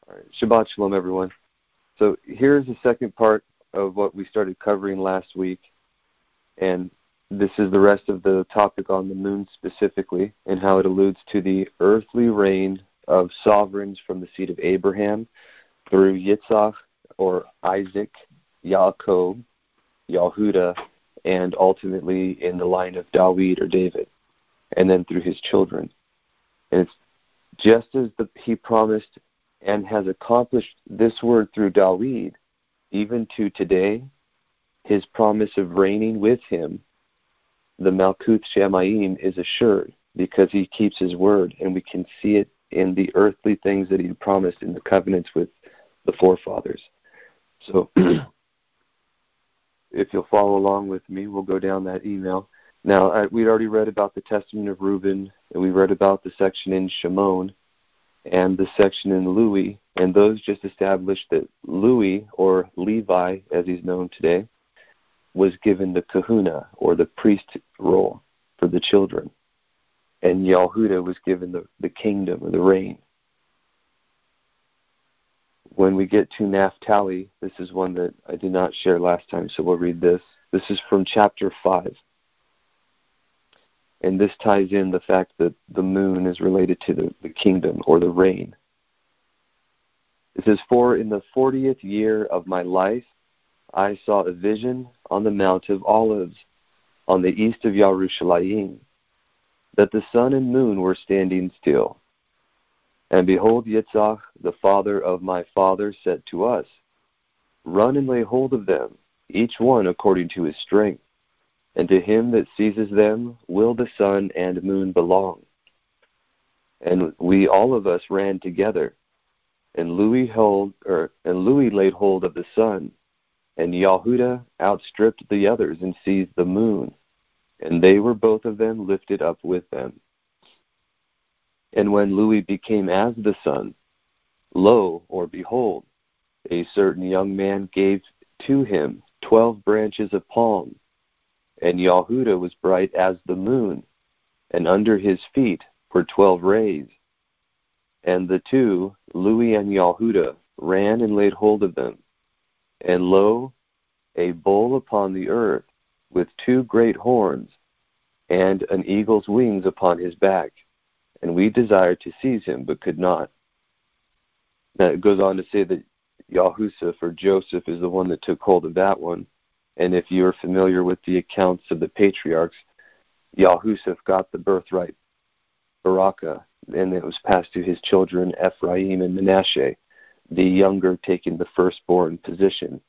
All right. Shabbat Shalom, everyone. So here's the second part of what we started covering last week, and this is the rest of the topic on the moon specifically and how it alludes to the earthly reign of sovereigns from the seed of Abraham through Yitzhak or Isaac, Yaakov, Yehuda, and ultimately in the line of David or David, and then through his children. And it's just as he promised and has accomplished this word through David, even to today, his promise of reigning with him, the Malkuth Shamayim, is assured because he keeps his word, and we can see it in the earthly things that he promised in the covenants with the forefathers. So if you'll follow along with me, we'll go down that email. Now, we'd already read about the Testament of Reuben, and we read about the section in Shimon and the section in Louis, and those just established that Louis, or Levi as he's known today, was given the kahuna, or the priest role for the children, and Yehuda was given the kingdom or the reign. When we get to Naphtali, this is one that I did not share last time, so we'll read this. This is from chapter 5. And this ties in the fact that the moon is related to the kingdom or the reign. It says, "For in the 40th year of my life, I saw a vision on the Mount of Olives, on the east of Yerushalayim, that the sun and moon were standing still. And behold, Yitzhak, the father of my father, said to us, Run and lay hold of them, each one according to his strength. And to him that seizes them will the sun and moon belong. And we all of us ran together, and Louis laid hold of the sun, and Yehuda outstripped the others and seized the moon, and they were both of them lifted up with them. And when Louis became as the sun, lo, or behold, a certain young man gave to him 12 branches of palm, and Yehuda was bright as the moon, and under his feet were 12 rays. And the two, Louis and Yehuda, ran and laid hold of them. And lo, a bull upon the earth, with 2 great horns, and an eagle's wings upon his back. And we desired to seize him, but could not." Now it goes on to say that Yahusuf or Joseph is the one that took hold of that one. And if you're familiar with the accounts of the patriarchs, Yahusuf got the birthright, Barakah, and it was passed to his children, Ephraim and Manasseh, the younger taking the firstborn position.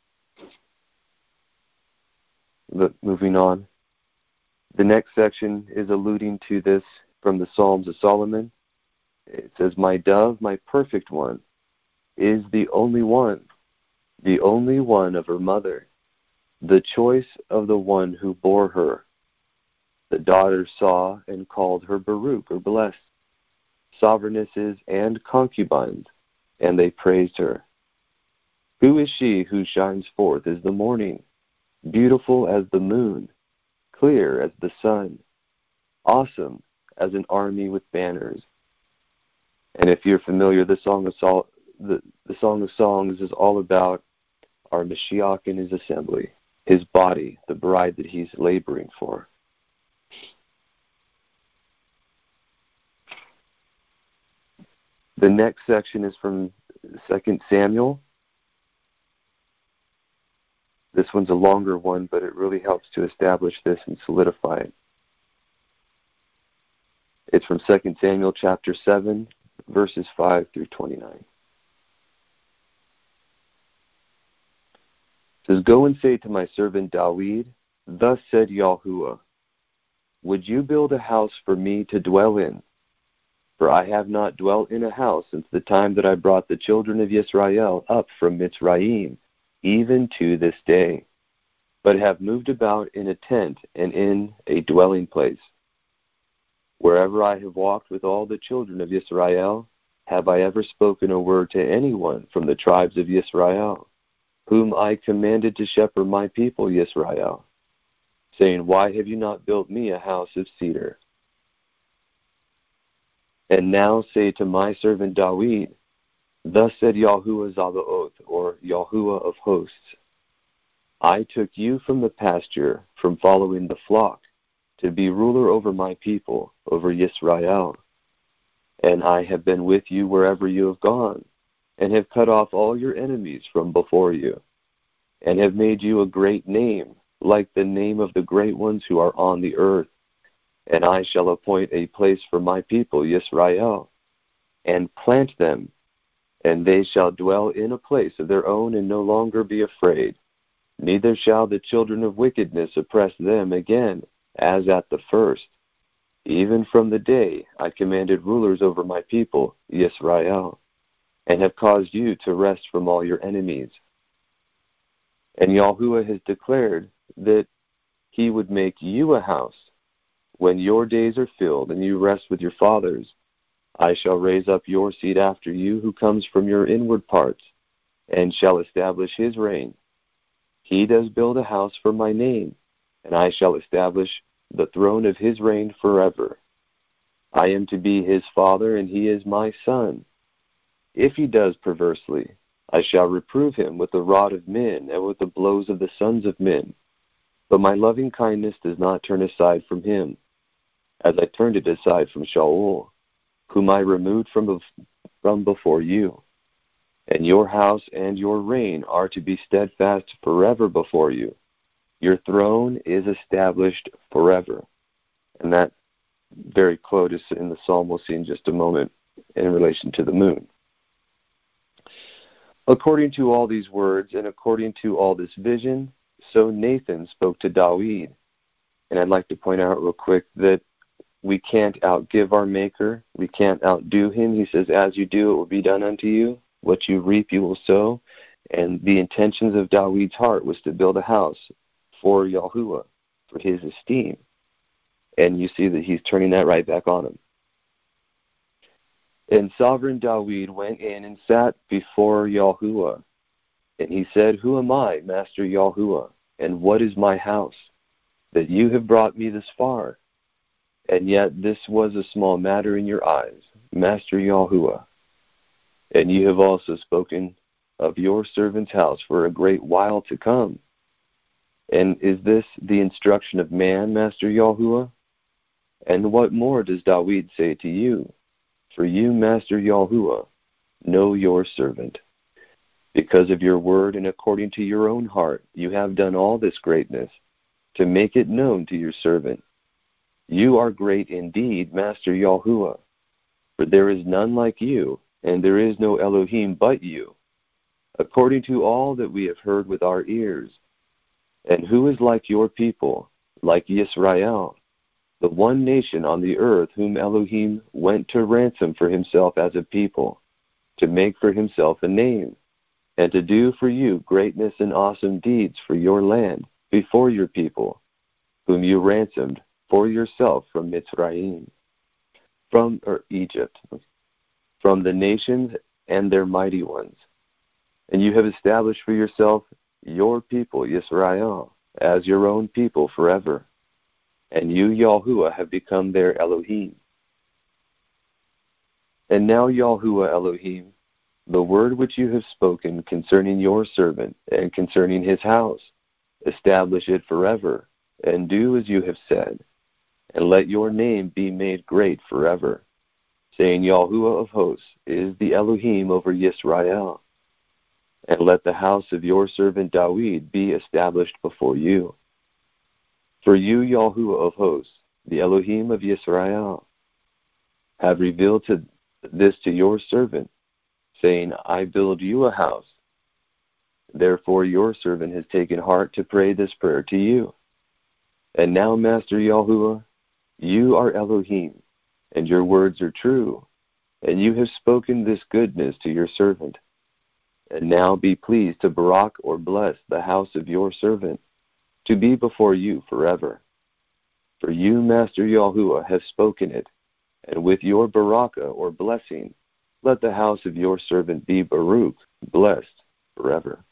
But moving on, the next section is alluding to this from the Psalms of Solomon. It says, "My dove, my perfect one, is the only one of her mother, the choice of the one who bore her. The daughter saw and called her Baruch, or blessed, sovereignesses and concubines, and they praised her. Who is she who shines forth as the morning, beautiful as the moon, clear as the sun, awesome as an army with banners?" And if you're familiar, the Song of Songs is all about our Mashiach and his assembly, his body, the bride that he's laboring for. The next section is from 2 Samuel. This one's a longer one, but it really helps to establish this and solidify it. It's from 2 Samuel chapter 7, verses 5 through 29. It says, "Go and say to my servant David, Thus said Yahuwah, Would you build a house for me to dwell in? For I have not dwelt in a house since the time that I brought the children of Israel up from Mitzrayim, even to this day, but have moved about in a tent and in a dwelling place. Wherever I have walked with all the children of Israel, have I ever spoken a word to anyone from the tribes of Israel, whom I commanded to shepherd my people Israel, saying, Why have you not built me a house of cedar? And now say to my servant David, Thus said Yahuwah Zabaoth, or Yahuwah of hosts, I took you from the pasture, from following the flock, to be ruler over my people, over Yisrael. And I have been with you wherever you have gone, and have cut off all your enemies from before you, and have made you a great name, like the name of the great ones who are on the earth. And I shall appoint a place for my people, Yisrael, and plant them, and they shall dwell in a place of their own and no longer be afraid. Neither shall the children of wickedness oppress them again, as at the first, even from the day I commanded rulers over my people, Yisrael, and have caused you to rest from all your enemies. And Yahuwah has declared that he would make you a house. When your days are filled and you rest with your fathers, I shall raise up your seed after you, who comes from your inward parts, and shall establish his reign. He does build a house for my name, and I shall establish the throne of his reign forever. I am to be his father, and he is my son. If he does perversely, I shall reprove him with the rod of men and with the blows of the sons of men. But my loving kindness does not turn aside from him, as I turned it aside from Shaul, whom I removed from before you. And your house and your reign are to be steadfast forever before you. Your throne is established forever. And that very quote is in the psalm we'll see in just a moment in relation to the moon. According to all these words and according to all this vision, so Nathan spoke to Dawid. And I'd like to point out real quick that we can't outgive our Maker. We can't outdo him. He says, as you do, it will be done unto you. What you reap, you will sow. And the intentions of Dawid's heart was to build a house for Yahuwah, for his esteem. And you see that he's turning that right back on him. And sovereign Dawid went in and sat before Yahuwah. And he said, who am I, Master Yahuwah? And what is my house, that you have brought me this far? And yet this was a small matter in your eyes, Master Yahuwah. And you have also spoken of your servant's house for a great while to come. And is this the instruction of man, Master Yahuwah? And what more does Dawid say to you? For you, Master Yahuwah, know your servant. Because of your word and according to your own heart, you have done all this greatness, to make it known to your servant. You are great indeed, Master Yahuwah, for there is none like you, and there is no Elohim but you, according to all that we have heard with our ears. And who is like your people, like Yisrael, the one nation on the earth whom Elohim went to ransom for himself as a people, to make for himself a name, and to do for you greatness and awesome deeds for your land before your people, whom you ransomed for yourself from Mitzrayim, from Egypt, from the nations and their mighty ones. And you have established for yourself your people, Yisrael, as your own people forever. And you, Yahuwah, have become their Elohim. And now, Yahuwah Elohim, the word which you have spoken concerning your servant and concerning his house, establish it forever, and do as you have said, and let your name be made great forever, saying, Yahuwah of hosts is the Elohim over Yisrael. And let the house of your servant Dawid be established before you. For you, Yahuwah of hosts, the Elohim of Yisrael, have revealed this to your servant, saying, I build you a house. Therefore your servant has taken heart to pray this prayer to you. And now, Master Yahuwah, you are Elohim, and your words are true, and you have spoken this goodness to your servant. And now be pleased to barak or bless the house of your servant, to be before you forever. For you, Master Yahuwah, have spoken it, and with your barakah or blessing, let the house of your servant be Baruch, blessed forever.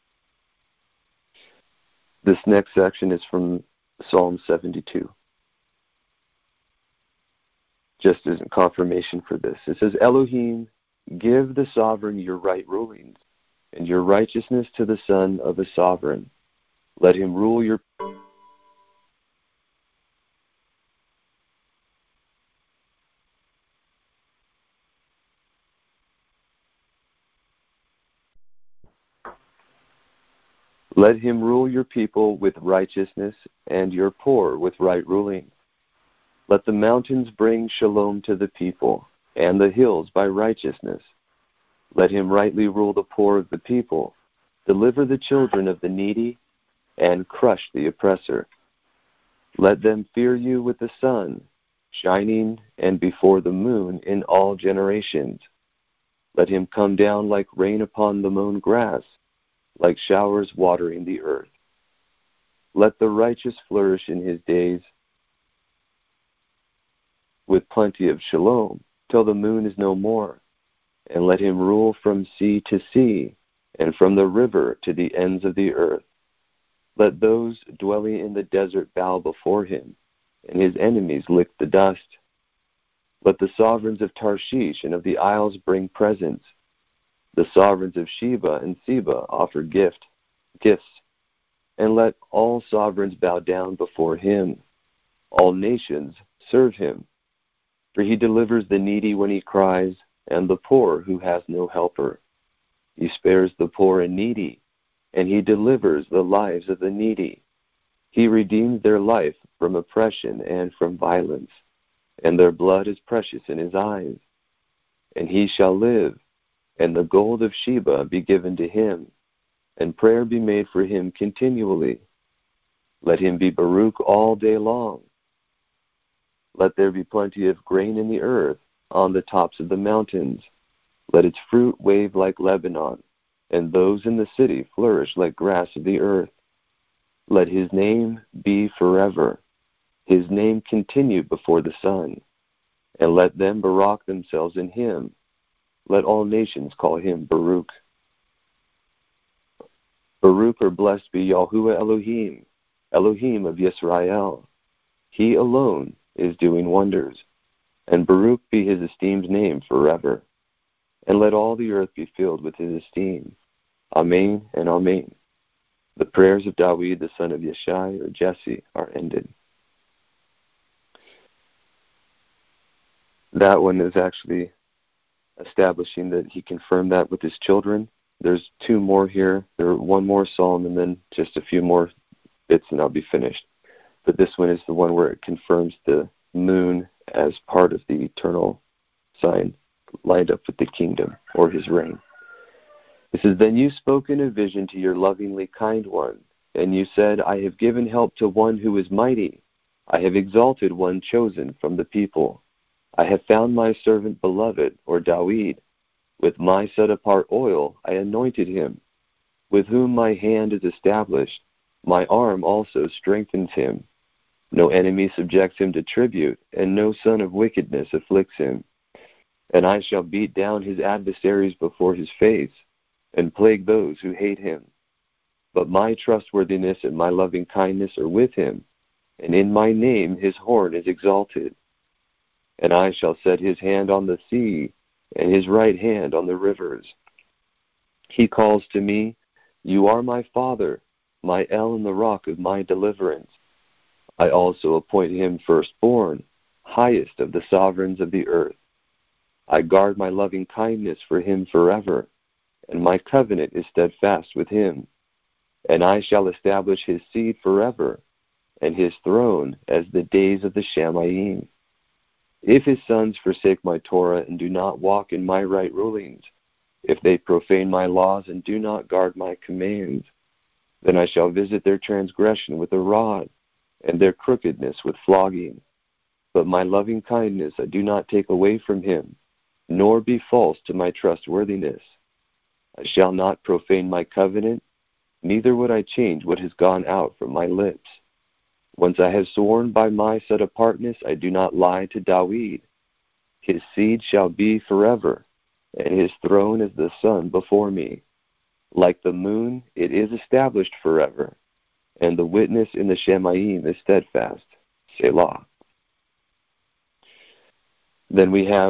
This next section is from Psalm 72. Just as a confirmation for this, it says, Elohim, Give the sovereign your right rulings, and your righteousness to the son of a sovereign. Let him rule your Let him rule your people with righteousness, and your poor with right ruling. Let the mountains bring shalom to the people, and the hills by righteousness. Let him rightly rule the poor of the people, deliver the children of the needy, and crush the oppressor. Let them fear you with the sun, shining, and before the moon in all generations. Let him come down like rain upon the mown grass, like showers watering the earth. Let the righteous flourish in his days with plenty of shalom, till the moon is no more. And let him rule from sea to sea, and from the river to the ends of the earth. Let those dwelling in the desert bow before him, and his enemies lick the dust. Let the sovereigns of Tarshish and of the isles bring presents. The sovereigns of Sheba and Seba offer gifts, and let all sovereigns bow down before him. All nations serve him. For he delivers the needy when he cries, and the poor who has no helper. He spares the poor and needy, and he delivers the lives of the needy. He redeems their life from oppression and from violence, and their blood is precious in his eyes. And he shall live, and the gold of Sheba be given to him, and prayer be made for him continually. Let him be Baruch all day long. Let there be plenty of grain in the earth, on the tops of the mountains. Let its fruit wave like Lebanon, and those in the city flourish like grass of the earth. Let his name be forever, his name continue before the sun, and let them barak themselves in him. Let all nations call him Baruch. Baruch, or blessed be Yahuwah Elohim, Elohim of Yisrael. He alone is doing wonders, and Baruch be his esteemed name forever. And let all the earth be filled with his esteem. Amen and Amen. The prayers of Dawid, the son of Yeshai, or Jesse, are ended. That one is actually establishing that he confirmed that with his children. There's two more here. One more psalm and then just a few more bits and I'll be finished. But this one is the one where it confirms the moon as part of the eternal sign lined up with the kingdom or his reign. It says, Then you spoke in a vision to your lovingly kind one, and you said, I have given help to one who is mighty. I have exalted one chosen from the people. I have found my servant beloved, or Dawid. With my set-apart oil I anointed him. With whom my hand is established, my arm also strengthens him. No enemy subjects him to tribute, and no son of wickedness afflicts him. And I shall beat down his adversaries before his face, and plague those who hate him. But my trustworthiness and my loving kindness are with him, and in my name his horn is exalted. And I shall set his hand on the sea, and his right hand on the rivers. He calls to me, You are my Father, my El and the rock of my deliverance. I also appoint him firstborn, highest of the sovereigns of the earth. I guard my loving kindness for him forever, and my covenant is steadfast with him. And I shall establish his seed forever, and his throne as the days of the Shamayim. If his sons forsake my Torah and do not walk in my right rulings, if they profane my laws and do not guard my commands, then I shall visit their transgression with a rod, and their crookedness with flogging. But my loving kindness I do not take away from him, nor be false to my trustworthiness. I shall not profane my covenant, neither would I change what has gone out from my lips. Once I have sworn by my set-apartness, I do not lie to Dawid. His seed shall be forever, and his throne is the sun before me. Like the moon, it is established forever, and the witness in the Shamayim is steadfast. Selah. Then we have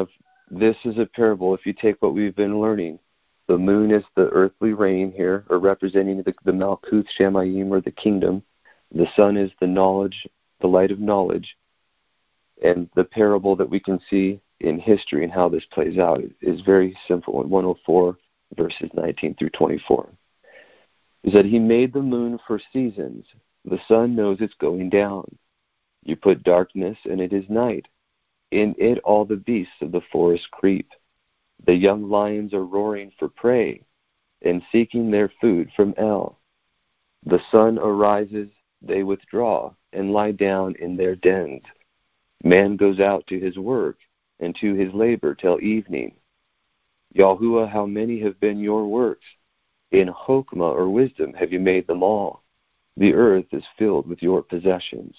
this is a parable. If you take what we've been learning, the moon is the earthly reign here, or representing the Malkuth Shamayim, or the kingdom. The sun is the knowledge, the light of knowledge. And the parable that we can see in history and how this plays out is very simple. In 104, verses 19 through 24, is that he made the moon for seasons. The sun knows it's going down. You put darkness, and it is night. In it all the beasts of the forest creep. The young lions are roaring for prey and seeking their food from El. The sun arises, they withdraw and lie down in their dens. Man goes out to his work and to his labor till evening. Yahuwah, how many have been your works? In Chokmah or wisdom have you made them all. The earth is filled with your possessions.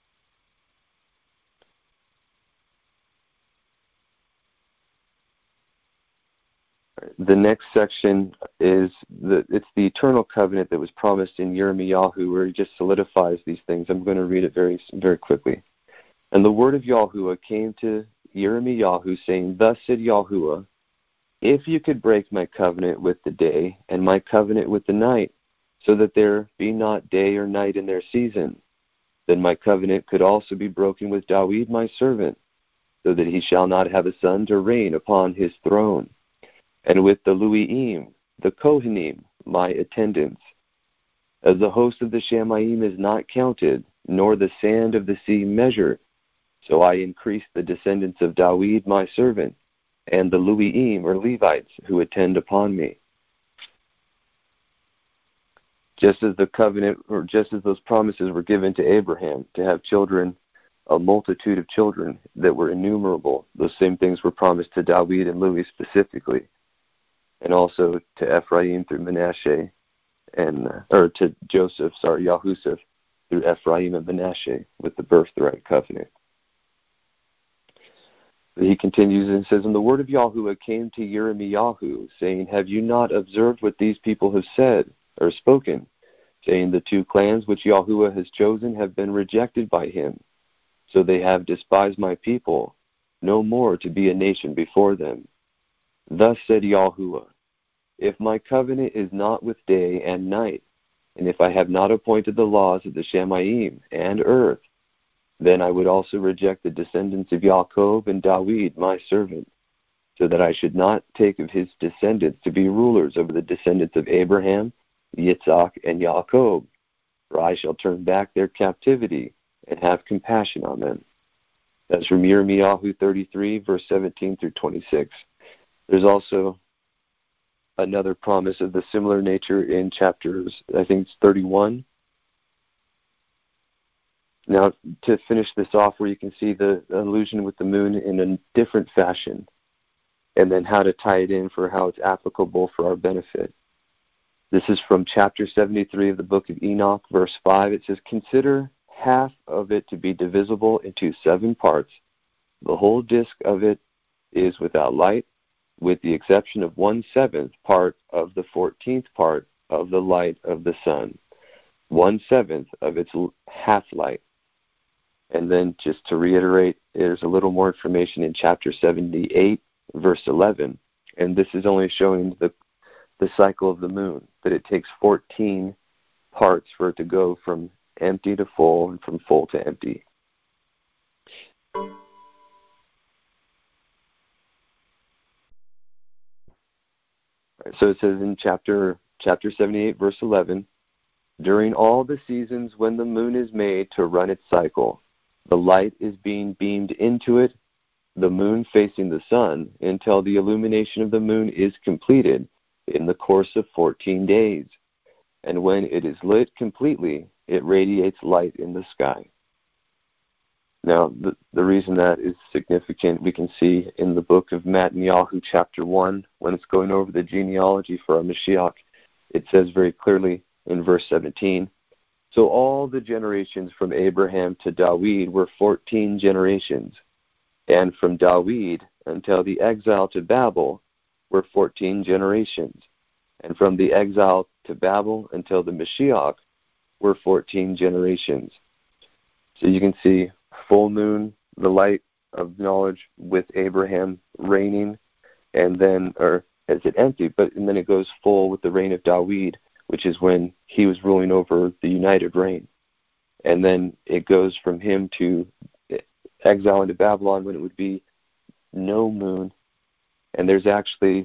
The next section is it's the eternal covenant that was promised in Yirmiyahu, where he just solidifies these things. I'm going to read it very, very quickly. And the word of Yahuwah came to Yirmiyahu, saying, Thus said Yahuwah, if you could break my covenant with the day and my covenant with the night, so that there be not day or night in their season, then my covenant could also be broken with Dawid my servant, so that he shall not have a son to reign upon his throne. And with the Luiim, the Kohanim, my attendants. As the host of the Shamayim is not counted, nor the sand of the sea measured, so I increased the descendants of Dawid my servant, and the Luiim, or Levites, who attend upon me. Just as the covenant, or just as those promises were given to Abraham to have children, a multitude of children that were innumerable, those same things were promised to Dawid and Louis specifically, and also to Ephraim through Manasseh, or to Joseph, Yahusef, through Ephraim and Manasseh with the birthright covenant. He continues and says, And the word of Yahuwah came to Yirmiyahu, saying, Have you not observed what these people have said, or spoken, saying, The two clans which Yahuwah has chosen have been rejected by him, so they have despised my people, no more to be a nation before them. Thus said Yahuwah, If my covenant is not with day and night, and if I have not appointed the laws of the Shamayim and earth, then I would also reject the descendants of Yaakov and Dawid, my servant, so that I should not take of his descendants to be rulers over the descendants of Abraham, Yitzhak, and Yaakov, for I shall turn back their captivity and have compassion on them. That's from Yirmiyahu 33, verse 17 through 26. There's also another promise of the similar nature in chapters, I think it's 31. Now, to finish this off, where you can see the allusion with the moon in a different fashion, and then how to tie it in for how it's applicable for our benefit. This is from chapter 73 of the book of Enoch, verse 5. It says, Consider half of it to be divisible into 7 parts. The whole disk of it is without light, with the exception of 1/7 part of the 14th part of the light of the sun, 1/7 of its half-light. And then just to reiterate, there's a little more information in chapter 78, verse 11. And this is only showing the cycle of the moon, that it takes 14 parts for it to go from empty to full and from full to empty. So it says in chapter 78, verse 11, During all the seasons when the moon is made to run its cycle, the light is being beamed into it, the moon facing the sun, until the illumination of the moon is completed in the course of 14 days. And when it is lit completely, it radiates light in the sky. Now, the reason that is significant, we can see in the book of Mattanyahu, chapter 1, when it's going over the genealogy for our Mashiach, it says very clearly in verse 17, So all the generations from Abraham to Dawid were 14 generations, and from Dawid until the exile to Babel were 14 generations, and from the exile to Babel until the Mashiach were 14 generations. So you can see full moon, the light of knowledge with Abraham, reigning, and then, or is it empty? And then it goes full with the reign of Dawid, which is when he was ruling over the united reign. And then it goes from him to exile into Babylon when it would be no moon. And there's actually,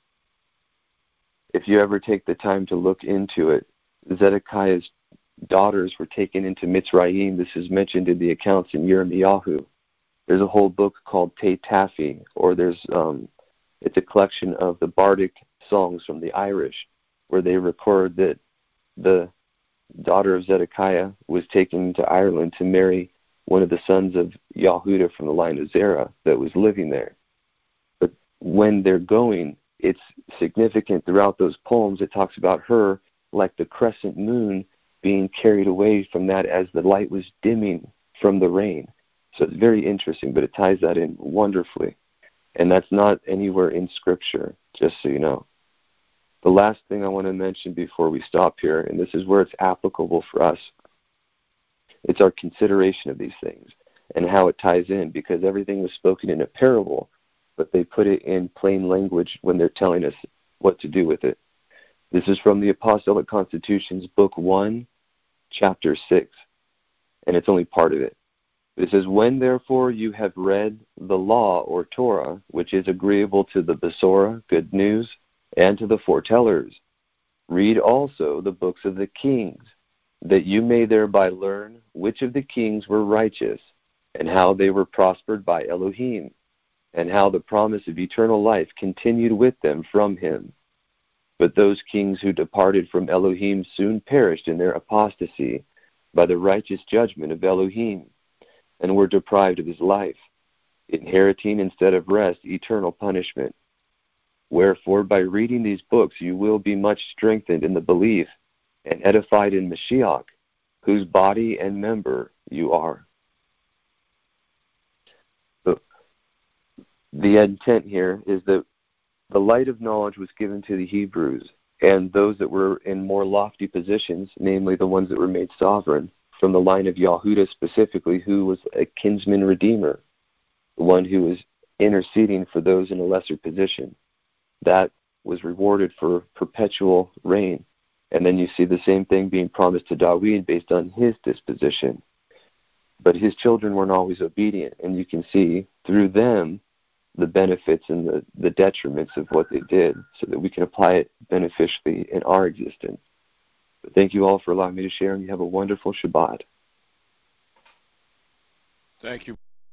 if you ever take the time to look into it, Zedekiah's daughters were taken into Mitzrayim. This is mentioned in the accounts in Yirmiyahu. There's a whole book called Tafi, or it's a collection of the bardic songs from the Irish, where they record that the daughter of Zedekiah was taken to Ireland to marry one of the sons of Yahudah from the line of Zerah that was living there. But when they're going, it's significant throughout those poems. It talks about her like the crescent moon being carried away from that as the light was dimming from the rain. So it's very interesting, but it ties that in wonderfully. And that's not anywhere in Scripture, just so you know. The last thing I want to mention before we stop here, and this is where it's applicable for us, it's our consideration of these things and how it ties in, because everything was spoken in a parable, but they put it in plain language when they're telling us what to do with it. This is from the Apostolic Constitutions, Book 1, Chapter 6, and it's only part of it. It says, "When therefore you have read the law or Torah, which is agreeable to the Besorah, good news, and to the foretellers, read also the books of the kings, that you may thereby learn which of the kings were righteous, and how they were prospered by Elohim, and how the promise of eternal life continued with them from him. But those kings who departed from Elohim soon perished in their apostasy by the righteous judgment of Elohim, and were deprived of his life, inheriting instead of rest eternal punishment. Wherefore, by reading these books, you will be much strengthened in the belief and edified in Mashiach, whose body and member you are." So the intent here is that the light of knowledge was given to the Hebrews, and those that were in more lofty positions, namely the ones that were made sovereign, from the line of Yahudah specifically, who was a kinsman redeemer, the one who was interceding for those in a lesser position. That was rewarded for perpetual reign. And then you see the same thing being promised to Dawid based on his disposition. But his children weren't always obedient, and you can see through them the benefits and the detriments of what they did, so that we can apply it beneficially in our existence. But thank you all for allowing me to share, and you have a wonderful Shabbat. Thank you.